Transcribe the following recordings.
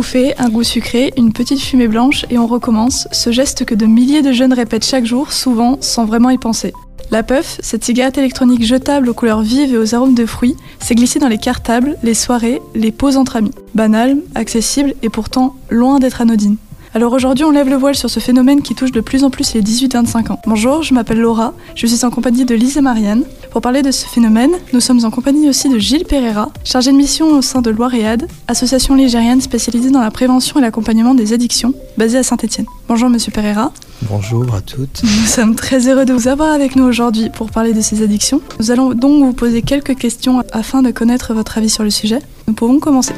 bouffée, un goût sucré, une petite fumée blanche et on recommence, ce geste que de milliers de jeunes répètent chaque jour, souvent sans vraiment y penser. La puff, cette cigarette électronique jetable aux couleurs vives et aux arômes de fruits, s'est glissée dans les cartables, les soirées, les pauses entre amis. Banale, accessible et pourtant loin d'être anodine. Alors aujourd'hui, on lève le voile sur ce phénomène qui touche de plus en plus les 18-25 ans. Bonjour, je m'appelle Laura, je suis en compagnie de Lise et Marianne. Pour parler de ce phénomène, nous sommes en compagnie aussi de Gilles Pereira, chargé de mission au sein de Loiread, association ligérienne spécialisée dans la prévention et l'accompagnement des addictions, basée à Saint-Étienne. Bonjour Monsieur Pereira. Bonjour à toutes. Nous sommes très heureux de vous avoir avec nous aujourd'hui pour parler de ces addictions. Nous allons donc vous poser quelques questions afin de connaître votre avis sur le sujet. Nous pouvons commencer.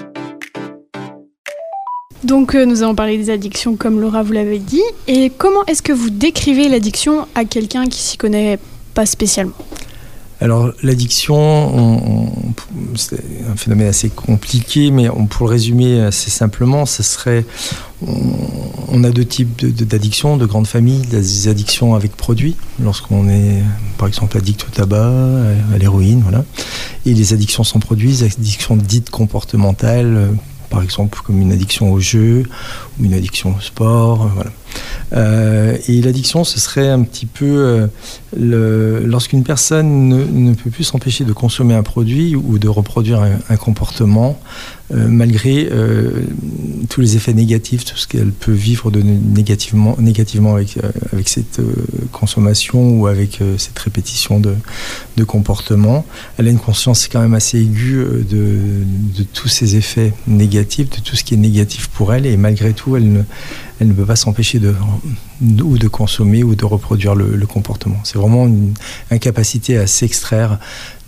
Donc nous allons parler des addictions comme Laura vous l'avait dit. Et comment est-ce que vous décrivez l'addiction à quelqu'un qui s'y connaît pas spécialement ? Alors l'addiction, c'est un phénomène assez compliqué, mais pour le résumer assez simplement, ce serait, on a deux types d'addictions, de grandes familles, des addictions avec produits, lorsqu'on est par exemple addict au tabac, à l'héroïne, voilà, et les addictions sans produits, les addictions dites comportementales, par exemple comme une addiction au jeu ou une addiction au sport, voilà. Et l'addiction, ce serait un petit peu lorsqu'une personne ne peut plus s'empêcher de consommer un produit ou de reproduire un comportement malgré tous les effets négatifs, tout ce qu'elle peut vivre négativement avec cette consommation ou avec cette répétition de comportement. Elle a une conscience quand même assez aiguë de tous ces effets négatifs, de tout ce qui est négatif pour elle, et malgré tout, elle ne peut pas s'empêcher de consommer ou de reproduire le comportement. C'est vraiment une incapacité à s'extraire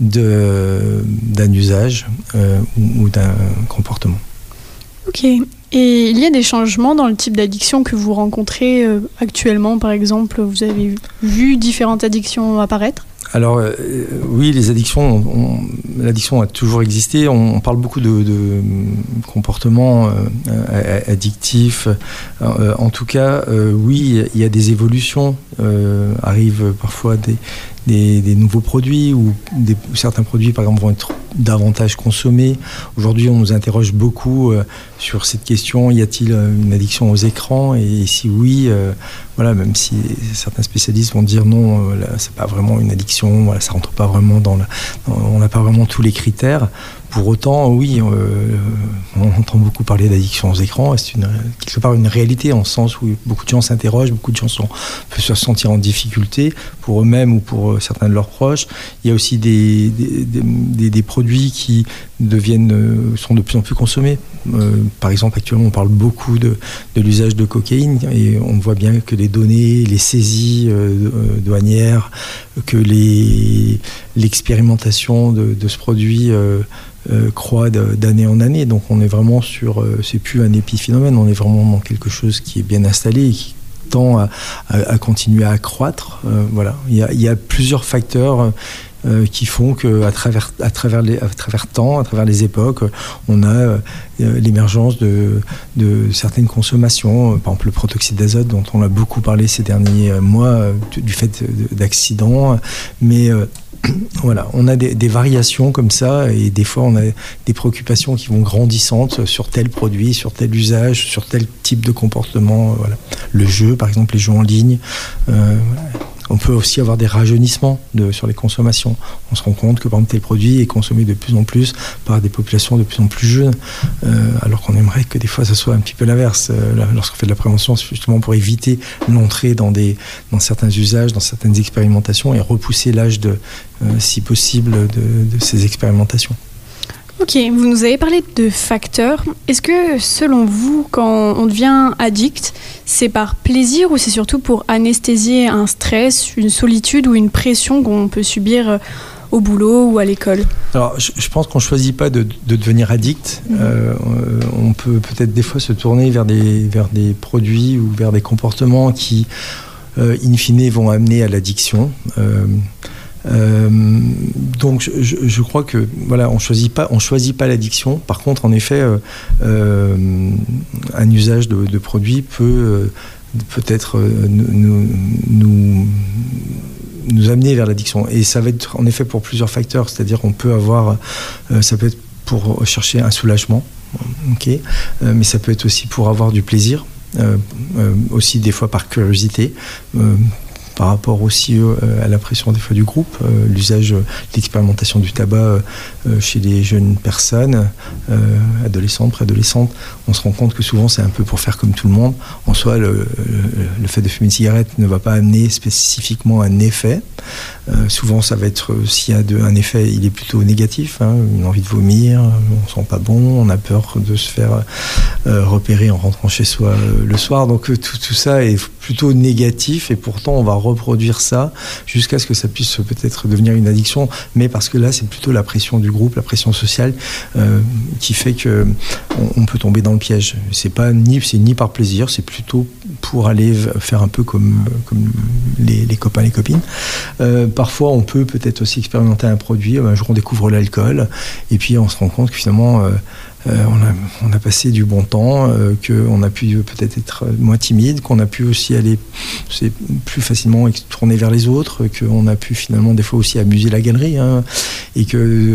d'un usage ou d'un comportement. Ok. Et il y a des changements dans le type d'addiction que vous rencontrez actuellement, par exemple, vous avez vu différentes addictions apparaître ? Alors oui, les addictions, l'addiction a toujours existé. On parle beaucoup de comportements addictifs. En tout cas, oui, il y a des évolutions. Arrivent parfois des nouveaux produits ou certains produits, par exemple, vont être davantage consommés. Aujourd'hui, on nous interroge beaucoup sur cette question, y a-t-il une addiction aux écrans ? Et si oui, voilà, même si certains spécialistes vont dire non, là, c'est pas vraiment une addiction, voilà, ça rentre pas vraiment on n'a pas vraiment tous les critères. Pour autant, oui, on entend beaucoup parler d'addiction aux écrans. C'est quelque part une réalité, en sens où beaucoup de gens s'interrogent, beaucoup de gens peuvent se sentir en difficulté pour eux-mêmes ou pour certains de leurs proches. Il y a aussi des produits qui sont de plus en plus consommés. Par exemple, actuellement, on parle beaucoup de l'usage de cocaïne et on voit bien que les données, les saisies douanières, que l'expérimentation de ce produit croît d'année en année. Donc on est vraiment c'est plus un épiphénomène, on est vraiment dans quelque chose qui est bien installé et qui tend à continuer à accroître. Voilà. Il y a plusieurs facteurs qui font qu'à travers temps, à travers les époques, on a l'émergence de certaines consommations, par exemple le protoxyde d'azote dont on a beaucoup parlé ces derniers mois du fait d'accidents, mais voilà, on a des variations comme ça et des fois on a des préoccupations qui vont grandissantes sur tel produit, sur tel usage, sur tel type de comportement. Voilà. Le jeu, par exemple, les jeux en ligne. Voilà. On peut aussi avoir des rajeunissements sur les consommations. On se rend compte que par exemple tel produit est consommé de plus en plus par des populations de plus en plus jeunes, alors qu'on aimerait que des fois ça soit un petit peu l'inverse. Lorsqu'on fait de la prévention, c'est justement pour éviter l'entrée dans certains usages, dans certaines expérimentations et repousser l'âge si possible de ces expérimentations. Ok, vous nous avez parlé de facteurs. Est-ce que, selon vous, quand on devient addict, c'est par plaisir ou c'est surtout pour anesthésier un stress, une solitude ou une pression qu'on peut subir au boulot ou à l'école ? Alors, je pense qu'on ne choisit pas de devenir addict. On peut peut-être des fois se tourner vers des produits ou vers des comportements qui, in fine, vont amener à l'addiction. Donc je crois que voilà, on choisit pas l'addiction. Par contre, en effet, un usage de produits peut-être nous amener vers l'addiction. Et ça va être en effet pour plusieurs facteurs. C'est-à-dire qu'on peut avoir, ça peut être pour chercher un soulagement. Okay. Mais ça peut être aussi pour avoir du plaisir, aussi des fois par curiosité, par rapport aussi à la pression des fois du groupe, l'usage, l'expérimentation du tabac chez les jeunes personnes, adolescentes, préadolescentes. On se rend compte que souvent c'est un peu pour faire comme tout le monde. En soi, le fait de fumer une cigarette ne va pas amener spécifiquement un effet. Souvent ça va être, s'il y a un effet, il est plutôt négatif, une envie de vomir, on sent pas bon, on a peur de se faire repérer en rentrant chez soi le soir. Donc tout ça est plutôt négatif, et pourtant on va reproduire ça jusqu'à ce que ça puisse peut-être devenir une addiction, mais parce que là c'est plutôt la pression du groupe, la pression sociale qui fait que on peut tomber dans le piège. C'est ni par plaisir, c'est plutôt pour aller faire un peu comme les copains, les copines. Parfois on peut peut-être aussi expérimenter un produit, un jour on découvre l'alcool et puis on se rend compte que finalement on a passé du bon temps, qu'on a pu peut-être être moins timide, qu'on a pu aussi aller plus facilement tourner vers les autres, qu'on a pu finalement des fois aussi amuser la galerie, et que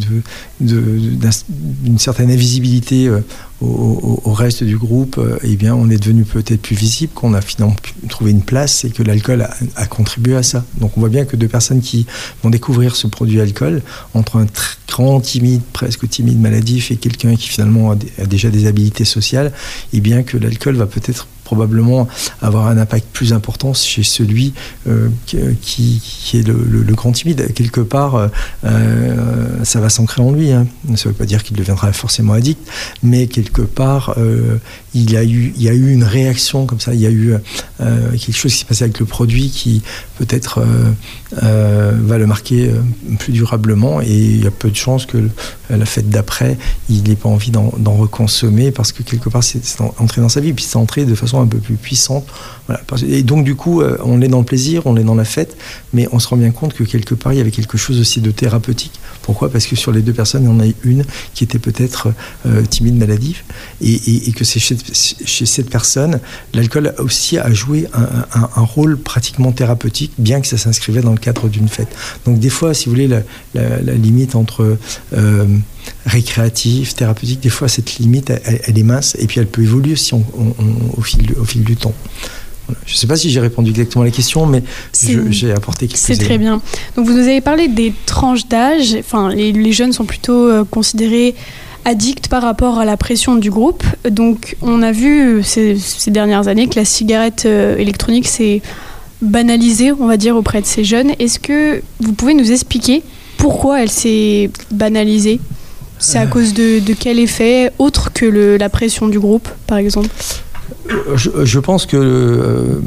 d'une certaine invisibilité au reste du groupe, eh bien on est devenu peut-être plus visible, qu'on a finalement trouvé une place et que l'alcool a contribué à ça. Donc on voit bien que deux personnes qui vont découvrir ce produit alcool, entre un grand timide, presque timide, maladif, et quelqu'un qui finalement a déjà des habilités sociales, eh bien que l'alcool va peut-être probablement avoir un impact plus important chez celui qui est le grand timide. Quelque part, ça va s'ancrer en lui. Ça ne veut pas dire qu'il deviendra forcément addict, mais quelque part, il y a eu une réaction comme ça. Il y a eu quelque chose qui s'est passé avec le produit qui peut-être va le marquer plus durablement, et il y a peu de chances que la fête d'après, il n'ait pas envie d'en reconsommer, parce que quelque part, c'est entré dans sa vie, puis c'est entré de façon un peu plus puissante. Voilà. Et donc du coup, on est dans le plaisir, on est dans la fête, mais on se rend bien compte que quelque part, il y avait quelque chose aussi de thérapeutique. Pourquoi ? Parce que sur les deux personnes, il y en a une qui était peut-être timide, maladive, et que c'est chez cette personne, l'alcool aussi a joué un rôle pratiquement thérapeutique, bien que ça s'inscrivait dans le cadre d'une fête. Donc des fois, si vous voulez, la limite entre récréatif, thérapeutique, des fois cette limite elle est mince, et puis elle peut évoluer aussi au fil du temps. Voilà. Je ne sais pas si j'ai répondu exactement à la question, mais j'ai apporté quelques éléments. C'est très bien. Donc vous nous avez parlé des tranches d'âge. Enfin, les jeunes sont plutôt considérés addicts par rapport à la pression du groupe. Donc on a vu ces dernières années que la cigarette électronique s'est banalisée, on va dire, auprès de ces jeunes. Est-ce que vous pouvez nous expliquer pourquoi elle s'est banalisée ? C'est à cause de quel effet, autre que la pression du groupe, par exemple ? Je pense que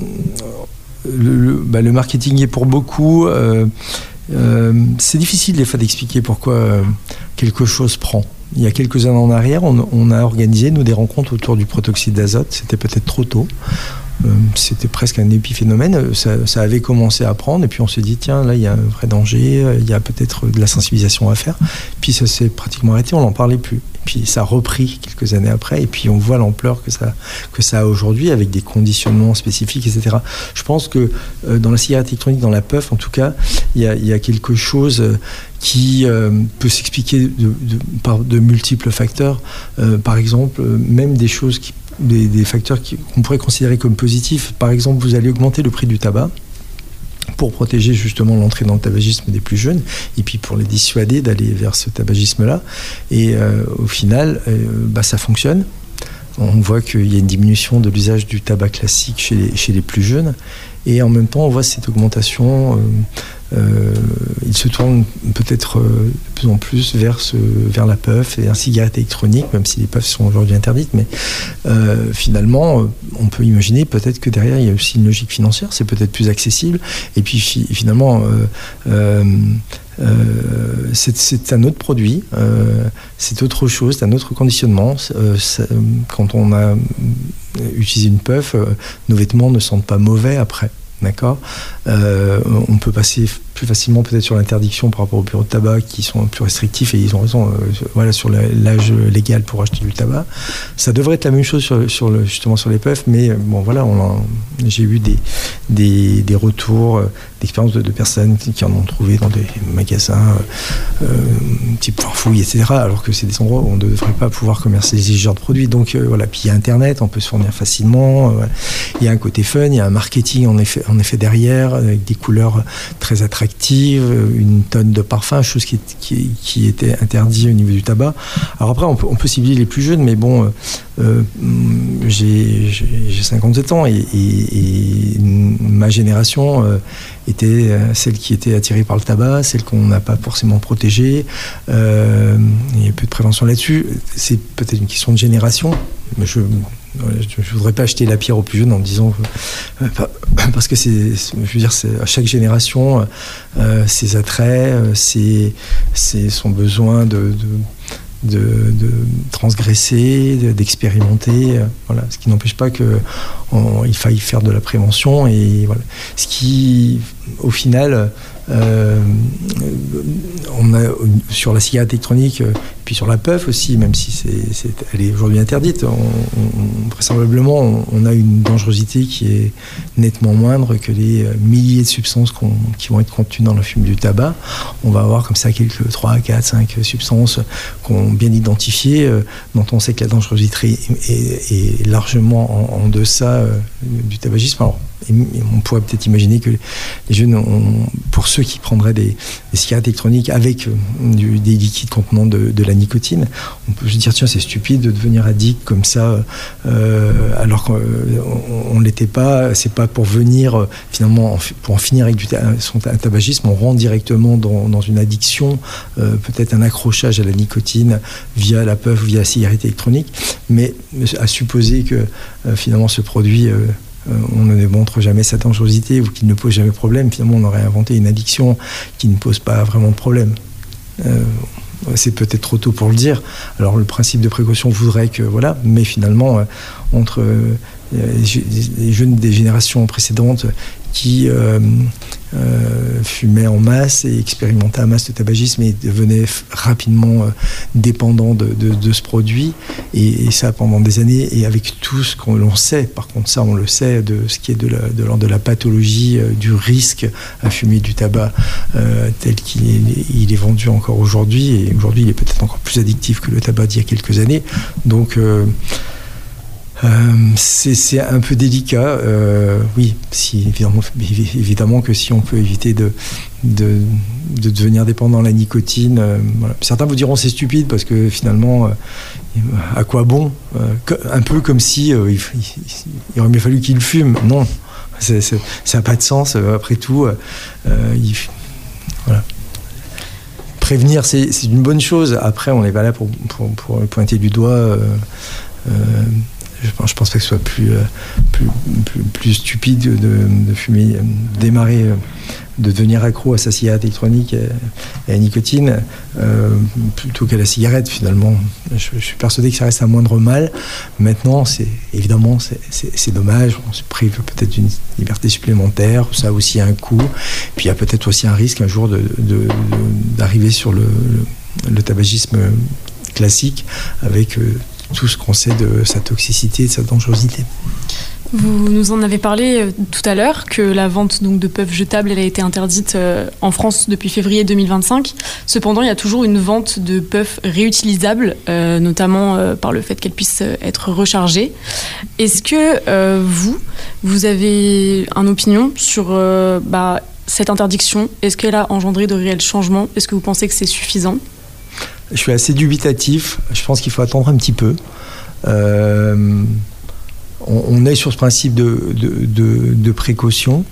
le marketing est pour beaucoup. C'est difficile des fois d'expliquer pourquoi quelque chose prend. Il y a quelques années en arrière, on a organisé, nous, des rencontres autour du protoxyde d'azote. C'était peut-être trop tôt. C'était presque un épiphénomène. Ça avait commencé à prendre, et puis on s'est dit, tiens, là, il y a un vrai danger, il y a peut-être de la sensibilisation à faire. Puis ça s'est pratiquement arrêté, on n'en parlait plus. Puis ça a repris quelques années après, et puis on voit l'ampleur que ça a aujourd'hui, avec des conditionnements spécifiques, etc. Je pense que dans la cigarette électronique, dans la puff en tout cas, il y a quelque chose qui peut s'expliquer par de multiples facteurs. Par exemple, même des choses des facteurs qu'on pourrait considérer comme positifs. Par exemple, vous allez augmenter le prix du tabac pour protéger justement l'entrée dans le tabagisme des plus jeunes, et puis pour les dissuader d'aller vers ce tabagisme-là. Et au final, ça fonctionne. On voit qu'il y a une diminution de l'usage du tabac classique chez les plus jeunes, et en même temps, on voit cette augmentation. Il se tourne peut-être de plus en plus vers la puff et la cigarette électronique, même si les puffs sont aujourd'hui interdites. Mais finalement, on peut imaginer peut-être que derrière, il y a aussi une logique financière, c'est peut-être plus accessible. Et puis finalement, c'est un autre produit, c'est autre chose, c'est un autre conditionnement. Quand on a utilisé une puff, nos vêtements ne sentent pas mauvais après. D'accord. On peut passer plus facilement peut-être sur l'interdiction par rapport aux bureaux de tabac qui sont plus restrictifs, et ils ont raison, sur l'âge légal pour acheter du tabac. Ça devrait être la même chose justement sur les puffs, mais j'ai eu des retours d'expériences de personnes qui en ont trouvé dans des magasins type Farfouille, etc., alors que c'est des endroits où on ne devrait pas pouvoir commercialiser ce genre de produits. Donc puis il y a Internet, on peut se fournir facilement, il y a un côté fun, il y a un marketing en effet derrière, avec des couleurs très attractives, une tonne de parfums, chose qui était interdit au niveau du tabac. Alors après, on peut cibler les plus jeunes, mais bon, j'ai 57 ans et ma génération était celle qui était attirée par le tabac, celle qu'on n'a pas forcément protégée. Il y a peu de prévention là-dessus. C'est peut-être une question de génération, mais je ne voudrais pas acheter la pierre aux plus jeunes en disant parce que c'est à chaque génération ses attraits, son besoin de transgresser, d'expérimenter, ce qui n'empêche pas qu'il faille faire de la prévention, et voilà. Ce qui, au final, on a sur la cigarette électronique, puis sur la puff aussi, même si elle est aujourd'hui interdite, vraisemblablement on a une dangerosité qui est nettement moindre que les milliers de substances qui vont être contenues dans le fume du tabac. On va avoir comme ça quelques 3, 4, 5 substances qu'on bien identifiées, dont on sait que la dangerosité est largement en deçà du tabagisme. Alors, on pourrait peut-être imaginer que les jeunes, pour ceux qui prendraient des cigarettes électroniques avec des liquides contenant de la nicotine, on peut se dire tiens, c'est stupide de devenir addict comme ça, alors qu'on ne l'était pas. C'est pas pour venir finalement pour en finir avec son tabagisme. On rentre directement dans une addiction, peut-être un accrochage à la nicotine via la puff, via la cigarette électronique, mais à supposer que finalement ce produit on ne démontre jamais sa dangerosité ou qu'il ne pose jamais de problème, finalement on aurait inventé une addiction qui ne pose pas vraiment de problème. C'est peut-être trop tôt pour le dire. Alors le principe de précaution voudrait que mais finalement entre les jeunes des générations précédentes qui fumaient en masse et expérimentaient en masse le tabagisme et devenaient rapidement dépendants de ce produit, et ça pendant des années, et avec tout ce qu'on l'on sait, par contre ça on le sait, de ce qui est de l'ordre de la pathologie, du risque à fumer du tabac tel qu'il est vendu encore aujourd'hui, et aujourd'hui il est peut-être encore plus addictif que le tabac d'il y a quelques années, donc c'est un peu délicat, oui, évidemment que si on peut éviter de devenir dépendant à la nicotine, Certains vous diront c'est stupide parce que finalement, à quoi bon, un peu comme si il aurait mieux fallu qu'il fume. Non, ça n'a pas de sens. Après tout, voilà. Prévenir, c'est une bonne chose. Après, on n'est pas là pour pointer du doigt. Je pense pas que ce soit plus stupide de fumer, démarrer, de devenir accro à sa cigarette électronique et à la nicotine plutôt qu'à la cigarette, finalement. Je suis persuadé que ça reste un moindre mal. Maintenant, évidemment, c'est dommage. On se prive peut-être d'une liberté supplémentaire. Ça a aussi un coût. Puis il y a peut-être aussi un risque un jour d'arriver sur le tabagisme classique avec tout ce qu'on sait de sa toxicité et de sa dangerosité. Vous nous en avez parlé tout à l'heure, que la vente donc, de puffs jetables elle a été interdite en France depuis février 2025. Cependant, il y a toujours une vente de puffs réutilisables, notamment par le fait qu'elles puissent être rechargées. Est-ce que vous avez une opinion sur cette interdiction? Est-ce qu'elle a engendré de réels changements? Est-ce que vous pensez que c'est suffisant? Je suis assez dubitatif. Je pense qu'il faut attendre un petit peu. On est sur ce principe de précaution.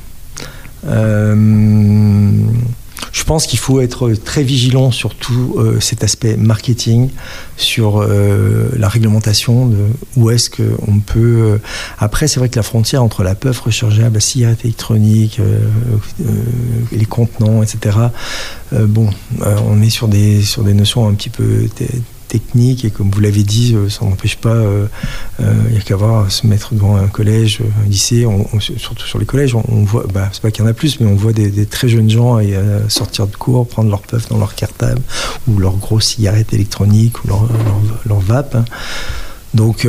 Je pense qu'il faut être très vigilant sur tout cet aspect marketing, sur la réglementation de où est-ce qu'on peut... Après, c'est vrai que la frontière entre la puff rechargeable, la cigarette électronique, les contenants, etc., on est sur des notions un petit peu technique, et comme vous l'avez dit, ça n'empêche pas, il n'y a qu'à se mettre devant un collège, un lycée, surtout sur les collèges, on voit, c'est pas qu'il y en a plus, mais on voit des très jeunes gens sortir de cours, prendre leur puff dans leur cartable, ou leur grosse cigarette électronique, ou leur vape. Hein. Donc,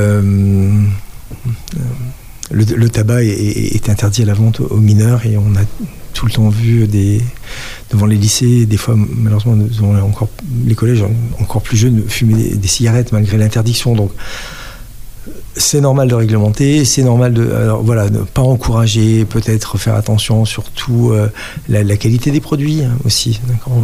le tabac est interdit à la vente aux mineurs, et on a tout le temps vu devant les lycées, des fois malheureusement devant les collèges encore plus jeunes, fumer des cigarettes malgré l'interdiction. Donc c'est normal de réglementer, c'est normal de ne pas encourager, peut-être faire attention surtout la qualité des produits aussi, d'accord,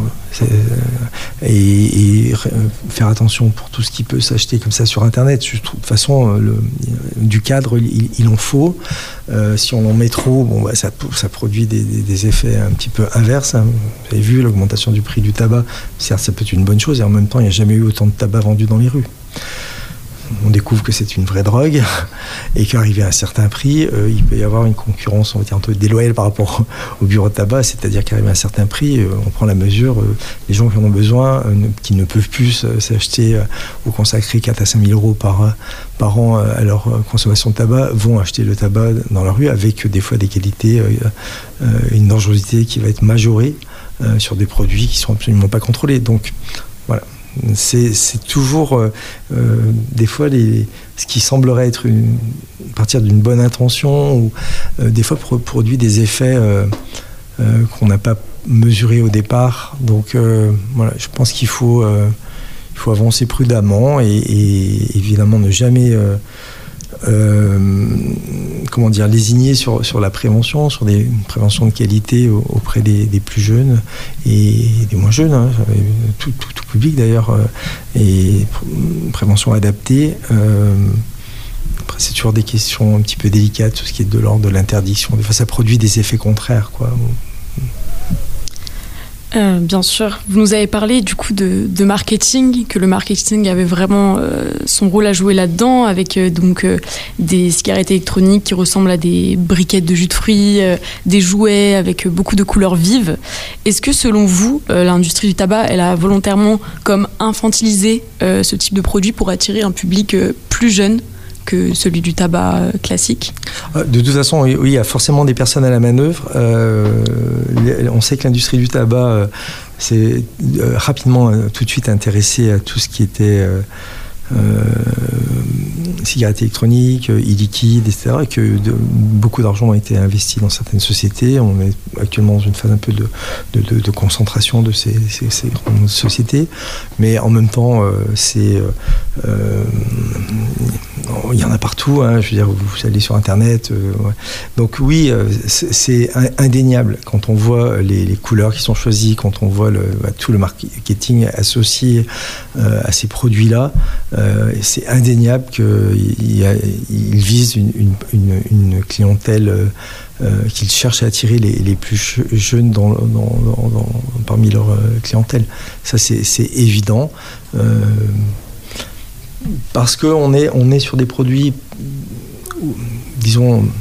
et faire attention pour tout ce qui peut s'acheter comme ça sur internet. Je trouve, de toute façon, du cadre il en faut. Si on en met trop, ça produit des effets un petit peu inverses. Hein. Vous avez vu l'augmentation du prix du tabac, certes ça peut être une bonne chose, et en même temps il n'y a jamais eu autant de tabac vendu dans les rues. On découvre que c'est une vraie drogue, et qu'arrivé à un certain prix, il peut y avoir une concurrence, on va dire, un peu déloyale par rapport au bureau de tabac, c'est-à-dire qu'arrivé à un certain prix, on prend la mesure, les gens qui en ont besoin, qui ne peuvent plus s'acheter ou consacrer 4 à 5 000 euros par an à leur consommation de tabac, vont acheter le tabac dans la rue, avec des fois des qualités, une dangerosité qui va être majorée sur des produits qui ne sont absolument pas contrôlés. Donc voilà. C'est toujours des fois ce qui semblerait être partir d'une bonne intention, ou des fois produit des effets qu'on n'a pas mesurés au départ. Donc voilà, je pense qu'il faut avancer prudemment, et évidemment ne jamais lésigner sur la prévention, sur des préventions de qualité auprès des plus jeunes et des moins jeunes, hein, tout public d'ailleurs, et prévention adaptée. Après, c'est toujours des questions un petit peu délicates, tout ce qui est de l'ordre de l'interdiction. Des fois, ça produit des effets contraires, quoi. Bien sûr. Vous nous avez parlé du coup de marketing, que le marketing avait vraiment son rôle à jouer là-dedans, avec des cigarettes électroniques qui ressemblent à des briquettes de jus de fruits, des jouets avec beaucoup de couleurs vives. Est-ce que selon vous, l'industrie du tabac, elle a volontairement comme infantilisé ce type de produit pour attirer un public plus jeune que celui du tabac classique? De toute façon, oui, il y a forcément des personnes à la manœuvre. On sait que l'industrie du tabac s'est rapidement, tout de suite intéressée à tout ce qui était cigarettes électroniques, e-liquide, etc., et que beaucoup d'argent a été investi dans certaines sociétés. On est actuellement dans une phase un peu de concentration de ces grandes sociétés, mais en même temps, il y en a partout, hein, je veux dire, vous allez sur Internet. Ouais. Donc oui, c'est indéniable quand on voit les couleurs qui sont choisies, quand on voit tout le marketing associé à ces produits-là. C'est indéniable qu'ils visent une clientèle qu'ils cherchent à attirer les plus jeunes parmi leur clientèle. Ça, c'est évident. Parce qu'on est sur des produits, disons,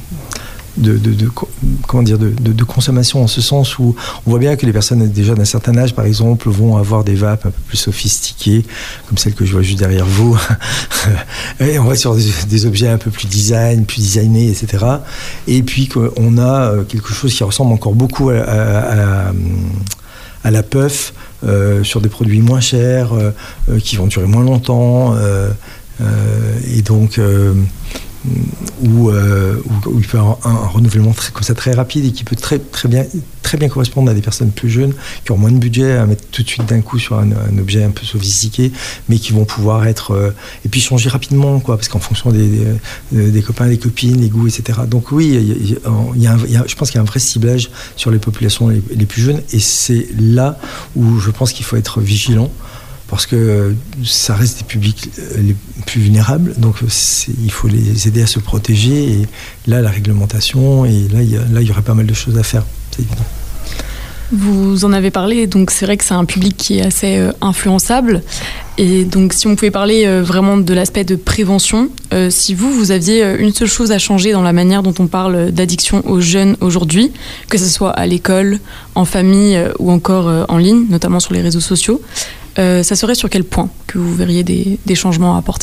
de consommation, en ce sens où on voit bien que les personnes déjà d'un certain âge, par exemple, vont avoir des vapes un peu plus sophistiquées, comme celle que je vois juste derrière vous. Et on va sur des objets un peu plus designés, etc. Et puis qu'on a quelque chose qui ressemble encore beaucoup à la puff, sur des produits moins chers, qui vont durer moins longtemps, et donc où il peut y avoir un renouvellement comme ça très rapide, et qui peut très bien correspondre à des personnes plus jeunes qui ont moins de budget à mettre tout de suite d'un coup sur un objet un peu sophistiqué, mais qui vont pouvoir être et puis changer rapidement, quoi, parce qu'en fonction des copains, des copines, les goûts, etc. Donc oui, je pense qu'il y a un vrai ciblage sur les populations les plus jeunes, et c'est là où je pense qu'il faut être vigilant, parce que ça reste des publics les plus vulnérables, donc il faut les aider à se protéger, et là, la réglementation, et là, il y aurait pas mal de choses à faire, c'est évident. Vous en avez parlé, donc c'est vrai que c'est un public qui est assez influençable, et donc si on pouvait parler vraiment de l'aspect de prévention, si vous aviez une seule chose à changer dans la manière dont on parle d'addiction aux jeunes aujourd'hui, que ce soit à l'école, en famille ou encore en ligne, notamment sur les réseaux sociaux, ça serait sur quel point que vous verriez des changements à apporter ?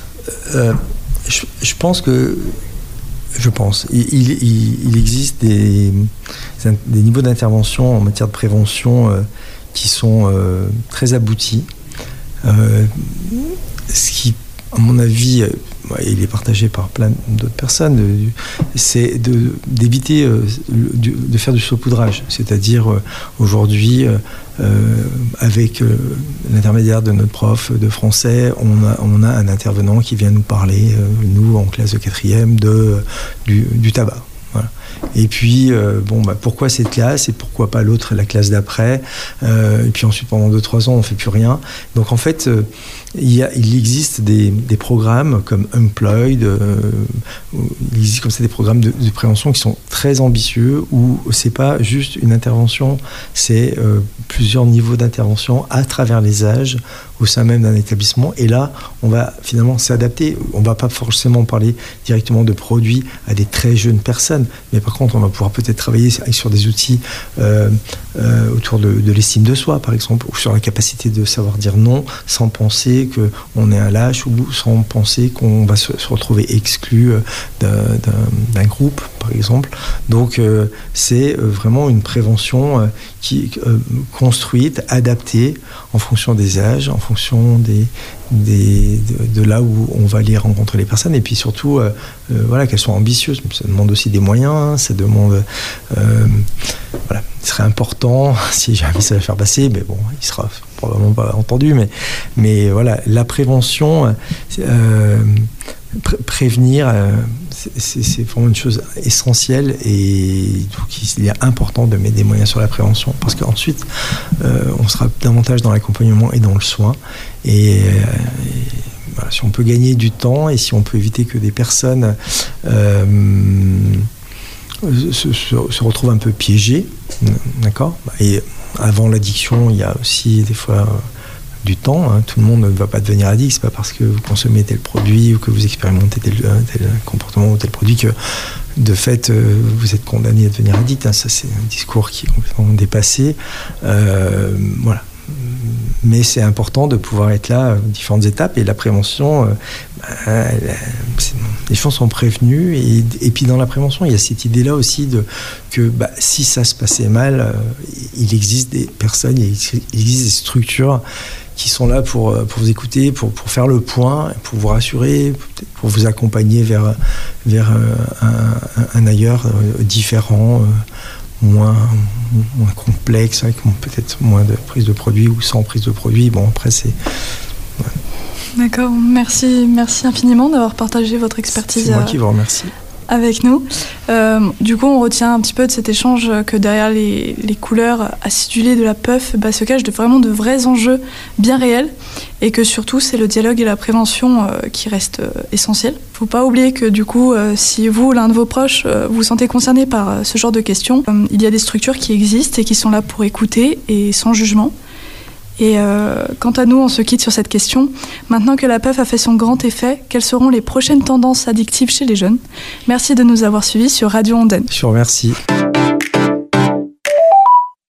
Je pense, il existe des niveaux d'intervention en matière de prévention qui sont très aboutis. Ce qui, à mon avis, il est partagé par plein d'autres personnes, c'est d'éviter de faire du saupoudrage. C'est-à-dire, aujourd'hui, avec l'intermédiaire de notre prof de français, on a un intervenant qui vient nous parler, nous, en classe de 4e, du tabac. Voilà. Et puis, pourquoi cette classe et pourquoi pas l'autre, la classe d'après, et puis ensuite, pendant 2-3 ans, on ne fait plus rien. Donc, en fait, il existe des programmes comme Unplugged, il existe comme ça des programmes de prévention qui sont très ambitieux, où c'est pas juste une intervention, c'est plusieurs niveaux d'intervention à travers les âges au sein même d'un établissement. Et là, on va finalement s'adapter. On va pas forcément parler directement de produits à des très jeunes personnes, mais par contre, on va pouvoir peut-être travailler sur des outils autour de l'estime de soi, par exemple, ou sur la capacité de savoir dire non sans penser qu'on est un lâche, ou sans penser qu'on va se retrouver exclu d'un groupe, par exemple. Donc, c'est vraiment une prévention qui est construite, adaptée en fonction des âges, en fonction de là où on va aller rencontrer les personnes, et puis surtout qu'elles soient ambitieuses. Ça demande aussi des moyens, ça demande il serait important, si jamais ça va faire passer, mais bon, il sera probablement pas entendu, mais voilà, la prévention, prévenir, c'est vraiment une chose essentielle, et donc il est important de mettre des moyens sur la prévention, parce qu'ensuite on sera davantage dans l'accompagnement et dans le soin, et voilà, si on peut gagner du temps et si on peut éviter que des personnes se retrouvent un peu piégées, d'accord. Et avant l'addiction, il y a aussi des fois du temps. Tout le monde ne va pas devenir addict. C'est pas parce que vous consommez tel produit ou que vous expérimentez tel comportement ou tel produit que de fait vous êtes condamné à devenir addict. Ça, c'est un discours qui est complètement dépassé. Voilà. Mais c'est important de pouvoir être là à différentes étapes, et la prévention, les gens sont prévenus, et puis dans la prévention, il y a cette idée-là aussi que si ça se passait mal, il existe des personnes, il existe des structures qui sont là pour vous écouter, pour faire le point, pour vous rassurer, pour vous accompagner vers un ailleurs différent, moins complexe, avec peut-être moins de prise de produit ou sans prise de produit. Bon, après, c'est... Ouais. D'accord, merci infiniment d'avoir partagé votre expertise. C'est moi qui vous remercie. Avec nous. Du coup, on retient un petit peu de cet échange que derrière les couleurs acidulées de la puff se cachent vraiment de vrais enjeux bien réels, et que surtout, c'est le dialogue et la prévention qui restent essentiels. Faut pas oublier que du coup, si vous, l'un de vos proches, vous sentez concerné par ce genre de questions, il y a des structures qui existent et qui sont là pour écouter et sans jugement. Et quant à nous, on se quitte sur cette question. Maintenant que la puff a fait son grand effet, quelles seront les prochaines tendances addictives chez les jeunes ? Merci de nous avoir suivis sur Radio Ondaine. Je vous remercie.